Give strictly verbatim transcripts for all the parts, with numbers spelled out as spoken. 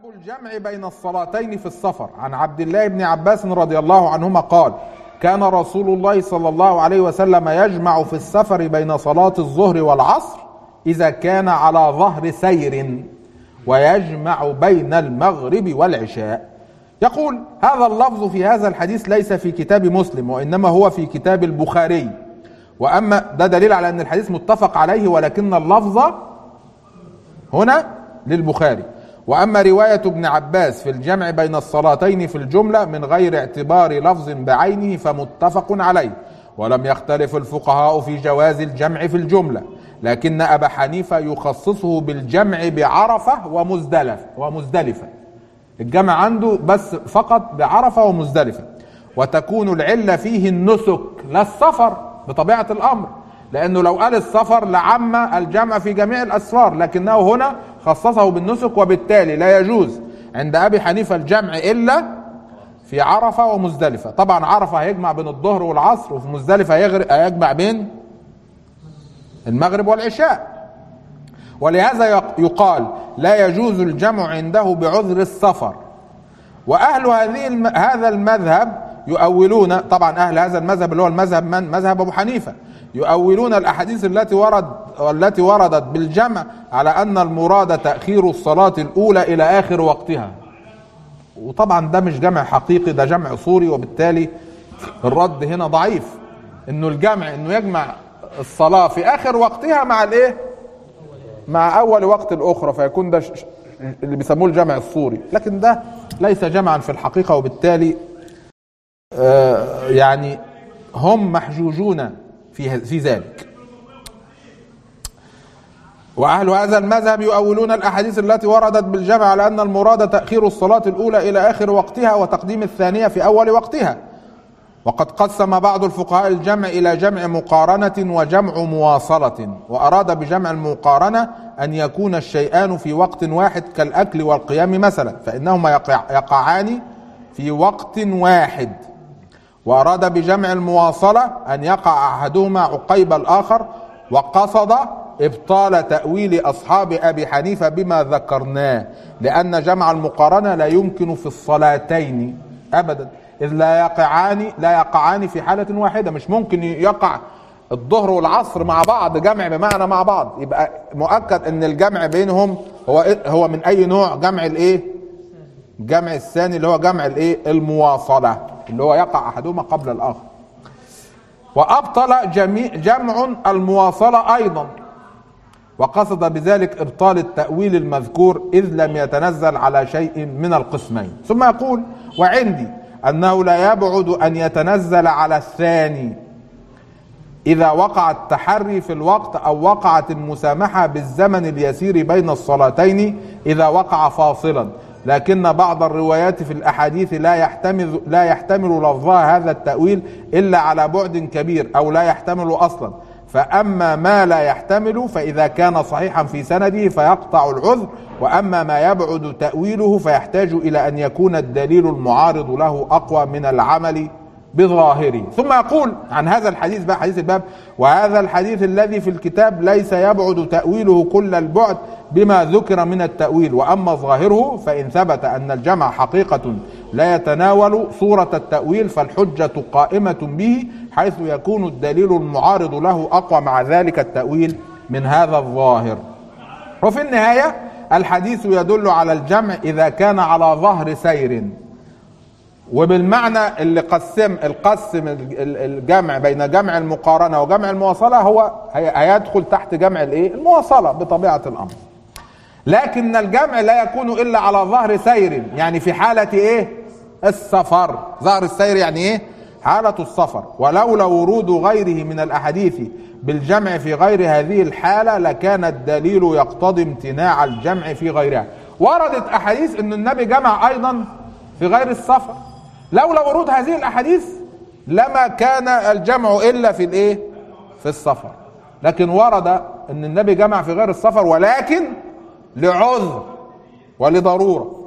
باب الجمع بين الصلاتين في السفر. عن عبد الله بن عباس رضي الله عنهما قال: كان رسول الله صلى الله عليه وسلم يجمع في السفر بين صلاة الظهر والعصر إذا كان على ظهر سير، ويجمع بين المغرب والعشاء. يقول: هذا اللفظ في هذا الحديث ليس في كتاب مسلم، وإنما هو في كتاب البخاري. وأما ده دليل على أن الحديث متفق عليه، ولكن اللفظ هنا للبخاري. وأما رواية ابن عباس في الجمع بين الصلاتين في الجملة من غير اعتبار لفظ بعينه فمتفق عليه، ولم يختلف الفقهاء في جواز الجمع في الجملة، لكن أبا حنيفة يخصصه بالجمع بعرفة ومزدلفة ومزدلفة الجمع عنده بس فقط بعرفة ومزدلفة، وتكون العلة فيه النسك لا السفر بطبيعة الأمر، لأنه لو قال السفر لعم الجمع في جميع الأسفار، لكنه هنا خصصه بالنسك، وبالتالي لا يجوز عند أبي حنيفة الجمع إلا في عرفة ومزدلفة. طبعا عرفة هيجمع بين الظهر والعصر، وفي مزدلفة هيجمع بين المغرب والعشاء. ولهذا يقال لا يجوز الجمع عنده بعذر السفر. وأهل هذه الم... هذا المذهب يؤولون، طبعا أهل هذا المذهب اللي هو المذهب من مذهب أبو حنيفة، يؤولون الأحاديث التي ورد والتي وردت بالجمع على أن المراد تأخير الصلاة الأولى إلى آخر وقتها. وطبعا ده مش جمع حقيقي، ده جمع صوري، وبالتالي الرد هنا ضعيف. إنه الجمع إنه يجمع الصلاة في آخر وقتها مع الإيه؟ مع أول وقت الأخرى، فيكون ده اللي بيسموه الجمع الصوري، لكن ده ليس جمعا في الحقيقة، وبالتالي آه يعني هم محجوجون في في ذلك. وأهل هذا المذهب يؤولون الأحاديث التي وردت بالجمع على أن المراد تأخير الصلاة الأولى إلى آخر وقتها وتقديم الثانية في أول وقتها. وقد قسم بعض الفقهاء الجمع إلى جمع مقارنة وجمع مواصلة، وأراد بجمع المقارنة أن يكون الشيئان في وقت واحد كالأكل والقيام مثلا، فإنهما يقع يقعان في وقت واحد. وأراد بجمع المواصلة أن يقع أحدهما عقيب الآخر، وقصد إبطال تأويل أصحاب أبي حنيفة بما ذكرناه، لأن جمع المقارنة لا يمكن في الصلاتين أبدا، إذ لا يقعان لا يقعان في حالة واحدة. مش ممكن يقع الظهر والعصر مع بعض جمع بمعنى مع بعض، يبقى مؤكد أن الجمع بينهم هو هو من أي نوع؟ جمع الإيه؟ جمع الثاني اللي هو جمع الإيه؟ المواصلة، اللي هو يقع أحدهما قبل الآخر. وأبطل جميع جمع المواصلة أيضا، وقصد بذلك إبطال التأويل المذكور، إذ لم يتنزل على شيء من القسمين. ثم يقول: وعندي أنه لا يبعد أن يتنزل على الثاني إذا وقع التحري في الوقت، أو وقعت المسامحة بالزمن اليسير بين الصلاتين إذا وقع فاصلا، لكن بعض الروايات في الأحاديث لا يحتمل لا يحتمل لفظها هذا التأويل إلا على بعد كبير، أو لا يحتمل أصلا. فأما ما لا يحتمل فإذا كان صحيحا في سنده فيقطع العذر، وأما ما يبعد تأويله فيحتاج إلى أن يكون الدليل المعارض له أقوى من العمل بظاهره. ثم يقول عن هذا الحديث بقى، حديث الباب: وهذا الحديث الذي في الكتاب ليس يبعد تأويله كل البعد بما ذكر من التأويل، وأما ظاهره فإن ثبت أن الجمع حقيقة لا يتناول صورة التأويل فالحجة قائمة به، حيث يكون الدليل المعارض له أقوى مع ذلك التأويل من هذا الظاهر. وفي النهاية الحديث يدل على الجمع إذا كان على ظهر سير، وبالمعنى اللي قسم القسم الجمع بين جمع المقارنة وجمع المواصلة هو هيدخل تحت جمع الايه؟ المواصلة بطبيعة الأمر. لكن الجمع لا يكون إلا على ظهر سير، يعني في حالة ايه؟ السفر. ظهر السير يعني ايه؟ حالة السفر. ولولا ورود غيره من الأحاديث بالجمع في غير هذه الحالة لكان الدليل يقتضي امتناع الجمع في غيرها. وردت أحاديث أن النبي جمع أيضا في غير السفر، لولا ورود هذه الأحاديث لما كان الجمع إلا في الايه؟ في السفر. لكن ورد أن النبي جمع في غير السفر، ولكن لعذر ولضرورة،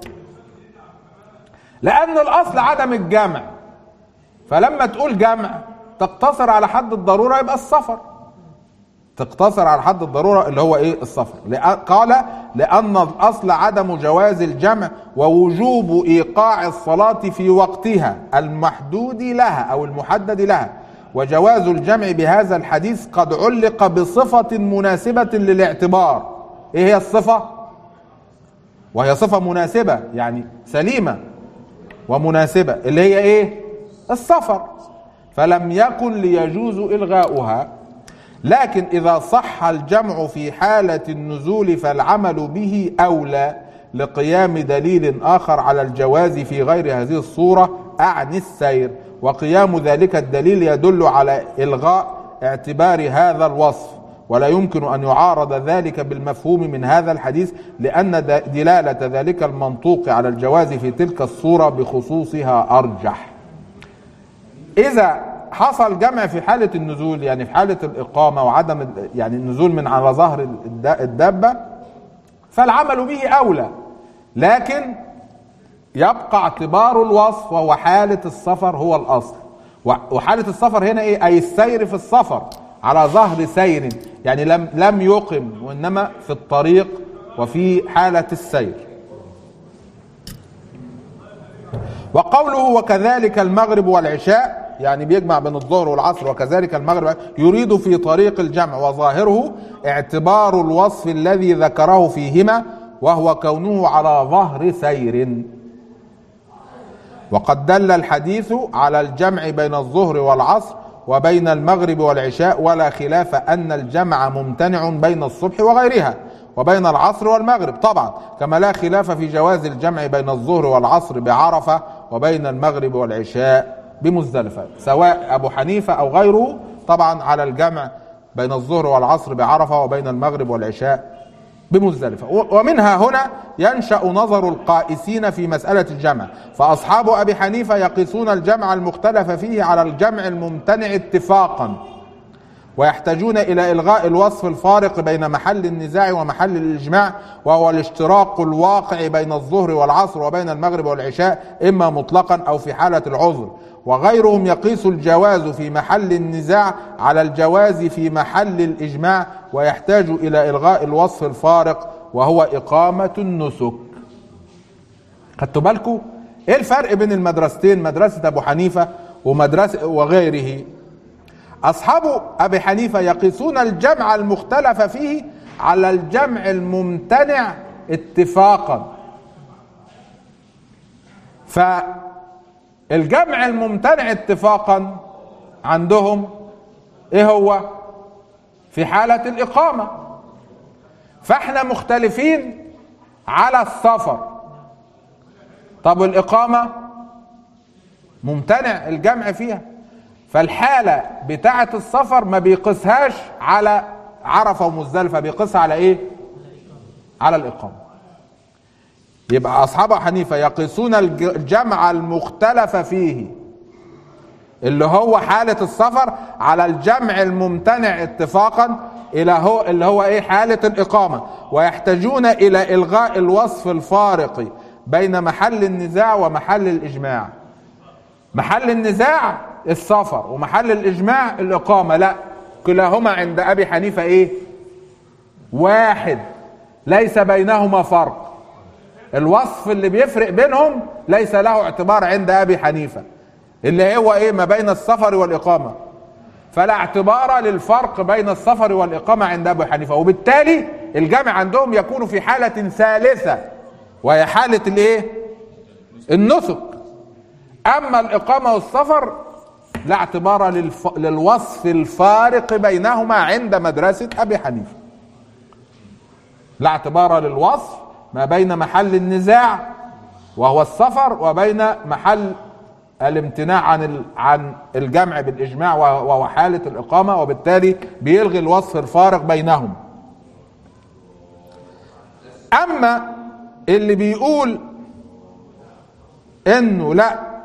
لأن الأصل عدم الجمع، فلما تقول جمع تقتصر على حد الضرورة يبقى السفر. تقتصر على حد الضرورة اللي هو ايه؟ السفر. قال لأن الأصل عدم جواز الجمع ووجوب إيقاع الصلاة في وقتها المحدود لها أو المحدد لها، وجواز الجمع بهذا الحديث قد علق بصفة مناسبة للاعتبار. ايه هي الصفة؟ وهي صفة مناسبة يعني سليمة ومناسبة، اللي هي ايه؟ السفر، فلم يكن ليجوز إلغاؤها. لكن إذا صح الجمع في حالة النزول فالعمل به أولى لقيام دليل آخر على الجواز في غير هذه الصورة أعني السير، وقيام ذلك الدليل يدل على إلغاء اعتبار هذا الوصف، ولا يمكن أن يعارض ذلك بالمفهوم من هذا الحديث، لأن دلالة ذلك المنطوق على الجواز في تلك الصورة بخصوصها أرجح. إذا حصل جمع في حالة النزول، يعني في حالة الإقامة وعدم يعني النزول من على ظهر الدابة، فالعمل به أولى، لكن يبقى اعتبار الوصف وهو حالة السفر هو الأصل. وحالة السفر هنا إيه؟ أي السير في السفر على ظهر سير، يعني لم لم يقم وإنما في الطريق وفي حالة السير. وقوله وكذلك المغرب والعشاء، يعني بيجمع بين الظهر والعصر، وكذلك المغرب، يريد في طريق الجمع، وظاهره اعتبار الوصف الذي ذكره فيهما وهو كونه على ظهر سير. وقد دل الحديث على الجمع بين الظهر والعصر وبين المغرب والعشاء، ولا خلاف أن الجمع ممتنع بين الصبح وغيرها وبين العصر والمغرب طبعا، كما لا خلاف في جواز الجمع بين الظهر والعصر بعرفة وبين المغرب والعشاء بمزدلفة، سواء أبو حنيفة أو غيره طبعا على الجمع بين الظهر والعصر بعرفة وبين المغرب والعشاء بمزدلفة. ومنها هنا ينشأ نظر القائسين في مسألة الجمع، فأصحاب أبي حنيفة يقيسون الجمع المختلف فيه على الجمع الممتنع اتفاقا، ويحتاجون إلى إلغاء الوصف الفارق بين محل النزاع ومحل الإجماع، وهو الاشتراك الواقع بين الظهر والعصر وبين المغرب والعشاء، إما مطلقا أو في حالة العذر. وغيرهم يقيس الجواز في محل النزاع على الجواز في محل الإجماع، ويحتاج إلى إلغاء الوصف الفارق وهو إقامة النسك. خدتوا بالكم إيه الفرق بين المدرستين، مدرسة أبو حنيفة ومدرسة وغيره؟ أصحاب أبي حنيفة يقيسون الجمع المختلف فيه على الجمع الممتنع اتفاقا، فالجمع الممتنع اتفاقا عندهم ايه هو؟ في حالة الإقامة. فاحنا مختلفين على السفر. طب الإقامة ممتنع الجمع فيها، فالحالة بتاعة السفر ما بيقيسهاش على عرفة ومزدلفة، بيقيسها على ايه؟ على الإقامة. يبقى أصحاب حنيفة يقيسون الجمع المختلف فيه اللي هو حالة السفر على الجمع الممتنع اتفاقا إلى هو اللي هو ايه؟ حالة الإقامة، ويحتاجون إلى إلغاء الوصف الفارق بين محل النزاع ومحل الإجماع. محل النزاع السفر ومحل الإجماع الإقامة، لا، كلاهما عند أبي حنيفة إيه؟ واحد، ليس بينهما فرق. الوصف اللي بيفرق بينهم ليس له اعتبار عند أبي حنيفة، اللي هو إيه؟ ما بين السفر والإقامة، فلا اعتبار للفرق بين السفر والإقامة عند أبي حنيفة، وبالتالي الجمع عندهم يكون في حالة ثالثة وهي حالة الإيه؟ النسك. أما الإقامة والسفر لا اعتبار للف... للوصف الفارق بينهما عند مدرسة أبي حنيفة، لا اعتبار للوصف ما بين محل النزاع وهو السفر وبين محل الامتناع عن ال... عن الجمع بالإجماع وهو حالة الإقامة، وبالتالي بيلغي الوصف الفارق بينهم. أما اللي بيقول إنه لا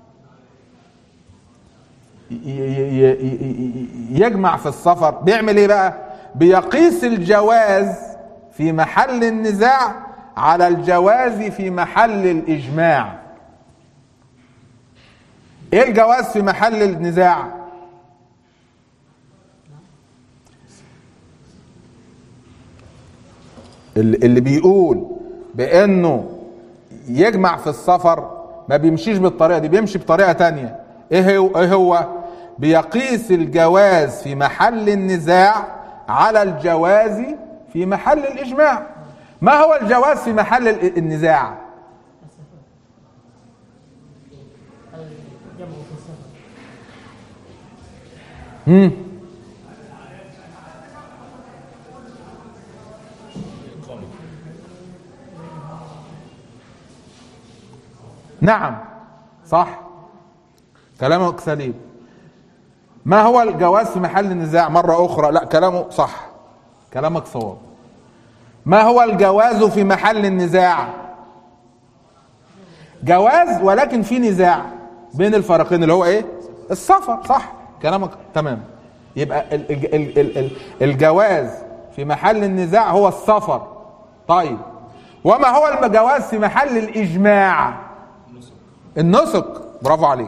يجمع في السفر، بيعمل ايه بقى؟ بيقيس الجواز في محل النزاع على الجواز في محل الإجماع. ايه الجواز في محل النزاع؟ اللي بيقول بانه يجمع في السفر ما بيمشيش بالطريقه دي، بيمشي بطريقه تانية. ايه هو؟ ايه هو؟ بيقيس الجواز في محل النزاع على الجواز في محل الاجماع. ما هو الجواز في محل النزاع؟ امم نعم صح، كلامك سليم. ما هو الجواز في محل النزاع؟ مرة أخرى، لا كلامه صح، كلامك صواب. ما هو الجواز في محل النزاع؟ جواز ولكن في نزاع بين الفريقين اللي هو ايه؟ السفر. صح، كلامك تمام. يبقى ال ال ال ال ال الجواز في محل النزاع هو السفر. طيب، وما هو الجواز في محل الإجماع؟ النسك. برافو عليك،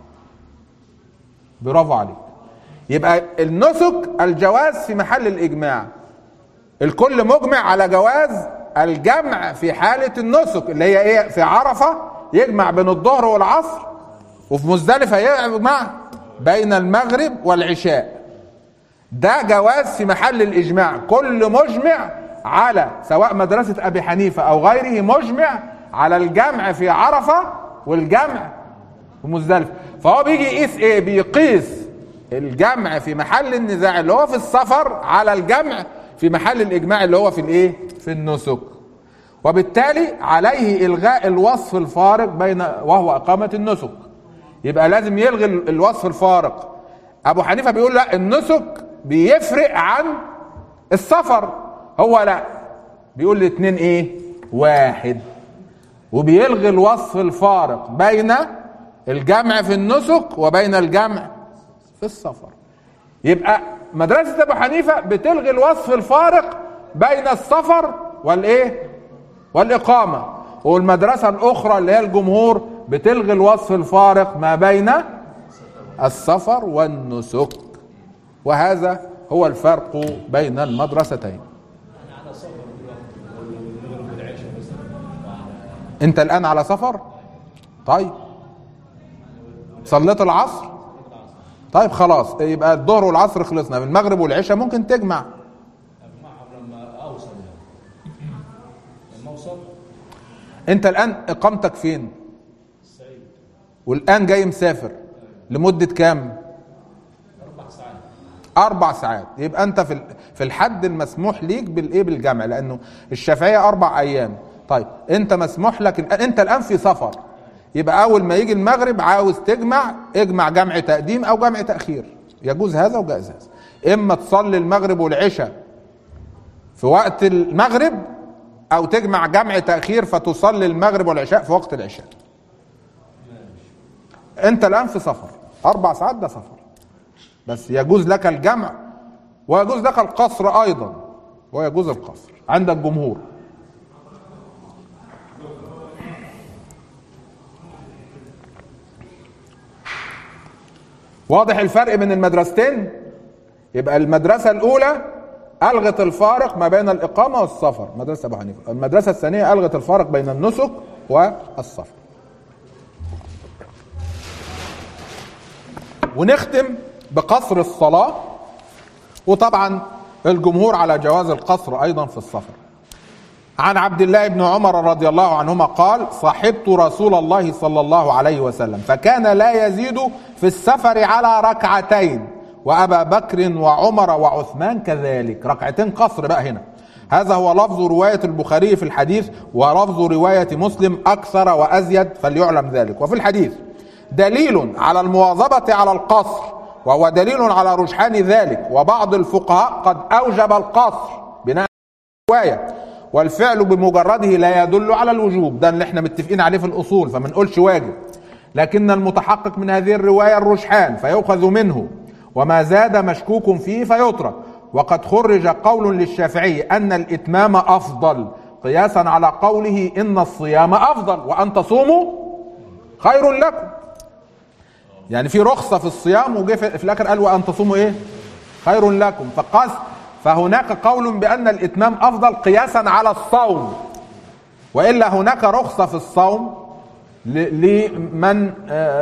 برافو عليك. يبقى النسك الجواز في محل الإجماع. الكل مجمع على جواز الجمع في حالة النسك اللي هي ايه؟ في عرفة يجمع بين الظهر والعصر، وفي مزدلفة يجمع بين المغرب والعشاء. ده جواز في محل الإجماع. كل مجمع على، سواء مدرسة أبي حنيفة أو غيره، مجمع على الجمع في عرفة والجمع في مزدلفة. فهو بيجي يقيس ايه؟ بيقيس الجمع في محل النزاع اللي هو في السفر على الجمع في محل الإجماع اللي هو في الايه؟ في النسك. وبالتالي عليه إلغاء الوصف الفارق بين، وهو إقامة النسك. يبقى لازم يلغي الوصف الفارق. أبو حنيفة بيقول لا، النسك بيفرق عن السفر. هو لا، بيقول الاثنين ايه؟ واحد. وبيلغي الوصف الفارق بين الجمع في النسك وبين الجمع في السفر. يبقى مدرسة أبو حنيفة بتلغي الوصف الفارق بين السفر والايه؟ والإقامة. والمدرسة الأخرى اللي هي الجمهور بتلغي الوصف الفارق ما بين السفر والنسك. وهذا هو الفرق بين المدرستين. انت الآن على سفر؟ طيب، صليت العصر؟ طيب خلاص، يبقى الظهر والعصر خلصنا. في المغرب والعشاء ممكن تجمع. انت الآن اقامتك فين؟ والآن جاي مسافر لمدة كام؟ أربع ساعات. أربع ساعات. يبقى أنت في في الحد المسموح ليك بالإيه؟ بالجمع، لأنه الشافعية أربع أيام. طيب أنت مسموح لك، أنت الآن في سفر، يبقى أول ما يجي المغرب عاوز تجمع، اجمع جمع تقديم أو جمع تأخير. يجوز هذا وجائز هذا. إما تصلي المغرب والعشاء في وقت المغرب، أو تجمع جمع تأخير فتصلي المغرب والعشاء في وقت العشاء. انت الان في سفر اربع ساعات، ده سفر، بس يجوز لك الجمع ويجوز لك القصر ايضا، ويجوز القصر عند الجمهور. واضح الفرق بين المدرستين؟ يبقى المدرسة الاولى الغت الفارق ما بين الاقامة والسفر، مدرسة ابو حنيفة. المدرسة الثانية الغت الفارق بين النسك والسفر. ونختم بقصر الصلاة. وطبعا الجمهور على جواز القصر أيضا في السفر. عن عبد الله بن عمر رضي الله عنهما قال: صحبت رسول الله صلى الله عليه وسلم فكان لا يزيد في السفر على ركعتين، وأبا بكر وعمر وعثمان كذلك. ركعتين قصر بقى هنا. هذا هو لفظ رواية البخاري في الحديث، ولفظ رواية مسلم أكثر وأزيد فليعلم ذلك. وفي الحديث دليل على المواظبة على القصر، وهو دليل على رجحان ذلك، وبعض الفقهاء قد أوجب القصر بناء على الرواية، والفعل بمجرده لا يدل على الوجوب. ده اللي احنا متفقين عليه في الأصول، فما نقولش واجب. لكن المتحقق من هذه الرواية الرجحان فيؤخذ منه، وما زاد مشكوك فيه فيترك. وقد خرج قول للشافعي أن الإتمام أفضل، قياسا على قوله إن الصيام أفضل وأن تصوموا خير لكم. يعني في رخصة في الصيام، وجه في الاخر قال وان تصوموا ايه؟ خير لكم. فقاس فهناك قول بأن الإتمام أفضل قياسا على الصوم، وإلا هناك رخصة في الصوم لمن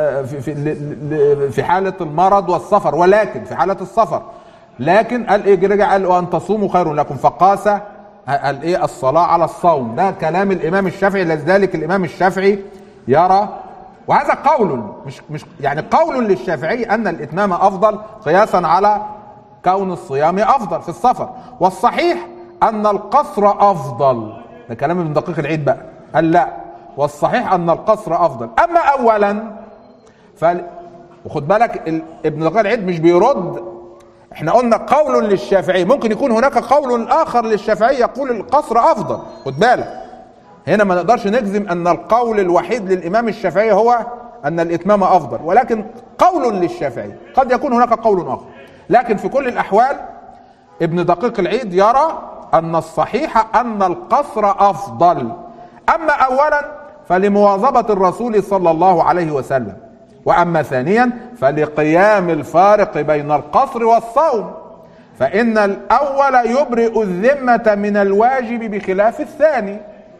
في حالة المرض والسفر، ولكن في حالة السفر لكن قال ايه، رجع قال وان تصوموا خير لكم، فقاس قال ايه الصلاة على الصوم. ده كلام الامام الشافعي، لذلك الامام الشافعي يرى، وهذا قول مش مش يعني قول للشافعي ان الاتمام افضل قياسا على كون الصيام افضل في السفر، والصحيح ان القصر افضل. ده كلام ابن دقيق العيد بقى، قال لا والصحيح ان القصر افضل. اما اولا ف وخد بالك ابن دقيق العيد مش بيرد، احنا قلنا قول للشافعي، ممكن يكون هناك قول اخر للشافعي يقول القصر افضل، خد بالك هنا ما نقدرش نجزم ان القول الوحيد للامام الشافعي هو ان الاتمام افضل، ولكن قول للشافعي، قد يكون هناك قول اخر، لكن في كل الاحوال ابن دقيق العيد يرى ان الصحيح ان القصر افضل. اما اولا فلمواظبة الرسول صلى الله عليه وسلم، واما ثانيا فلقيام الفارق بين القصر والصوم، فان الاول يبرئ الذمة من الواجب بخلاف الثاني.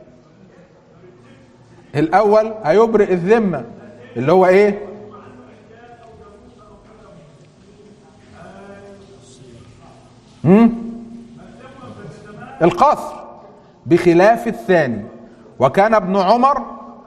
الاول هيبرئ الذمة اللي هو ايه، هم؟ القصر، بخلاف الثاني. وكان ابن عمر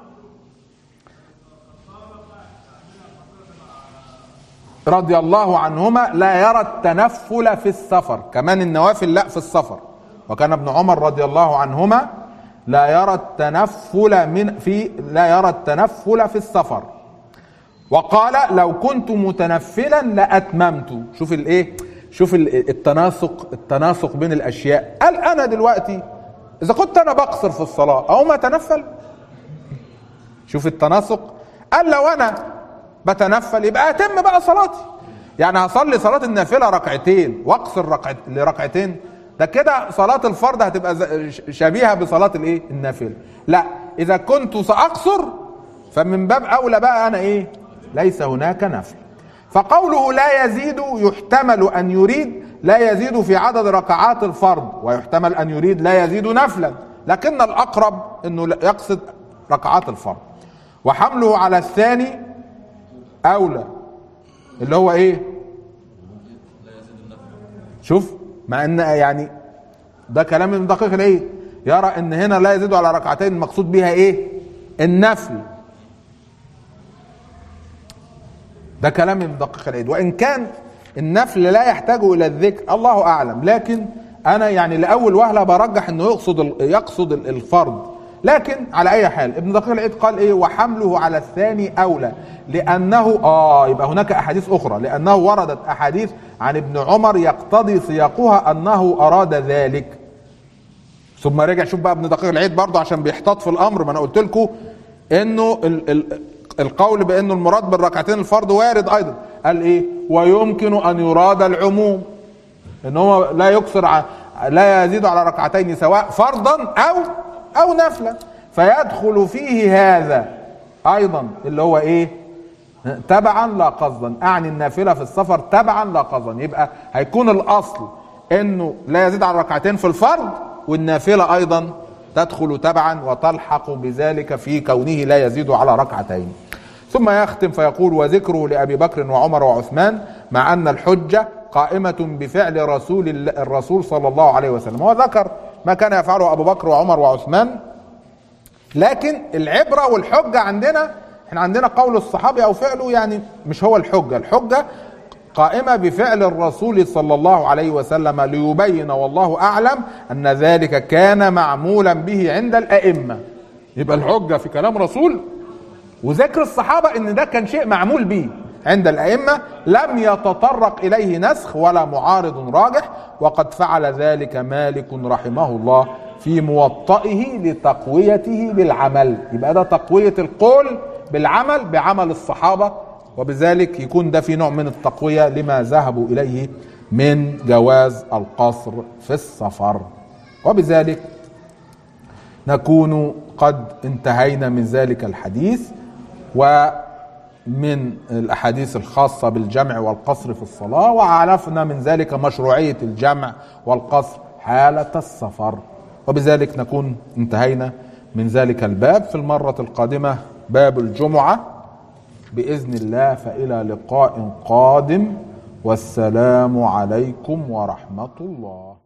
رضي الله عنهما لا يرى التنفل في السفر، كمان النوافل لا في السفر. وكان ابن عمر رضي الله عنهما لا يرى التنفل من في لا يرى التنفل في السفر، وقال لو كنت متنفلا لاتممت. شوف الايه، شوف التناسق التناسق بين الاشياء. قال انا دلوقتي اذا كنت انا بقصر في الصلاه او ما اتنفل، شوف التناسق. قال لو انا بتنفل يبقى اتم بقى صلاتي، يعني هصلي صلاه النافله ركعتين واقصر ركعت لركعتين، ده كده صلاه الفرض هتبقى شبيهه بصلاه الايه النافله. لا، اذا كنت ساقصر فمن باب اولى بقى انا ايه، ليس هناك نفل. فقوله لا يزيد يحتمل ان يريد لا يزيد في عدد ركعات الفرض، ويحتمل ان يريد لا يزيد نفلا، لكن الاقرب انه يقصد ركعات الفرض. وحمله على الثاني اولى، اللي هو ايه، شوف مع ان يعني ده كلام ابن دقيق العيد، يرى ان هنا لا يزيد على ركعتين المقصود بها ايه، النفل. ده كلام ابن دقيق العيد، وان كان النفل لا يحتاج الى الذكر الله اعلم، لكن انا يعني لاول وهله برجح انه يقصد يقصد الفرض. لكن على اي حال ابن دقيق العيد قال ايه، وحمله على الثاني اولى، لانه اه يبقى هناك احاديث اخرى، لانه وردت احاديث عن ابن عمر يقتضي سياقها انه اراد ذلك. ثم رجع شوف بقى ابن دقيق العيد برضه عشان بيحتاط في الامر، ما انا قلت لكم انه ال ال القول بانه المراد بالركعتين الفرض وارد ايضا. قال ايه، ويمكن ان يراد العموم، ان هو لا يقصر ع... لا يزيد على ركعتين سواء فرضا او او نفلا، فيدخل فيه هذا ايضا اللي هو ايه، تبعا لا قصدا، اعني النافله في السفر تبعا لا قصدا. يبقى هيكون الاصل انه لا يزيد على ركعتين في الفرض، والنافله ايضا تدخل تبعا وتلحق بذلك في كونه لا يزيد على ركعتين. ثم يختم فيقول وذكره لأبي بكر وعمر وعثمان مع أن الحجة قائمة بفعل رسول الرسول صلى الله عليه وسلم. هو ذكر ما كان يفعله أبو بكر وعمر وعثمان، لكن العبرة والحجة عندنا احنا عندنا قول الصحابي أو فعله يعني مش هو الحجة. الحجة قائمة بفعل الرسول صلى الله عليه وسلم ليبين والله أعلم أن ذلك كان معمولا به عند الأئمة. يبقى الحجة في كلام رسول، وذكر الصحابة ان ده كان شيء معمول به عند الأئمة، لم يتطرق إليه نسخ ولا معارض راجح، وقد فعل ذلك مالك رحمه الله في موطئه لتقويته بالعمل. يبقى ده تقوية القول بالعمل بعمل الصحابة، وبذلك يكون ده في نوع من التقوية لما ذهبوا إليه من جواز القصر في السفر. وبذلك نكون قد انتهينا من ذلك الحديث، من الأحاديث الخاصة بالجمع والقصر في الصلاة، وعرفنا من ذلك مشروعية الجمع والقصر حالة السفر. وبذلك نكون انتهينا من ذلك الباب. في المرة القادمة باب الجمعة بإذن الله، فإلى لقاء قادم، والسلام عليكم ورحمة الله.